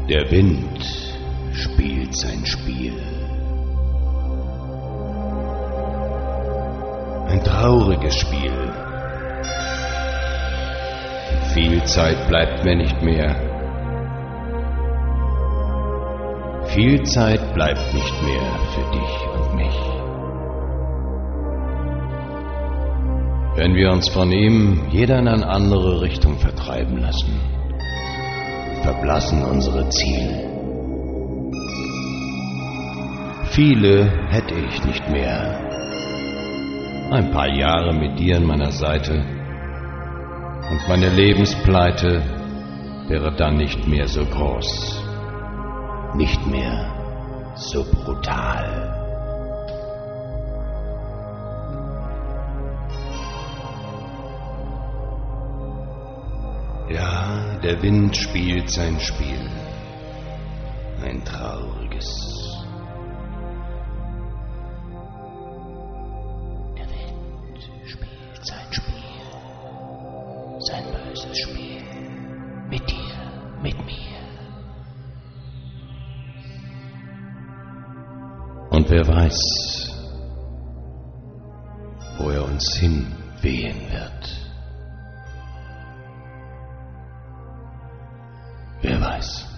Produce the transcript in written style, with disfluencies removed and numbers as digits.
Der Wind spielt sein Spiel. Ein trauriges Spiel. Viel Zeit bleibt mir nicht mehr. Viel Zeit bleibt nicht mehr für dich und mich. Wenn wir uns von ihm jeder in eine andere Richtung vertreiben lassen, verblassen unsere Ziele. Viele hätte ich nicht mehr. Ein paar Jahre mit dir an meiner Seite und meine Lebenspleite wäre dann nicht mehr so groß, nicht mehr so brutal. Ja, der Wind spielt sein Spiel, ein trauriges. Der Wind spielt sein Spiel, sein böses Spiel, mit dir, mit mir. Und wer weiß, wo er uns hinwehen wird. Wer weiß.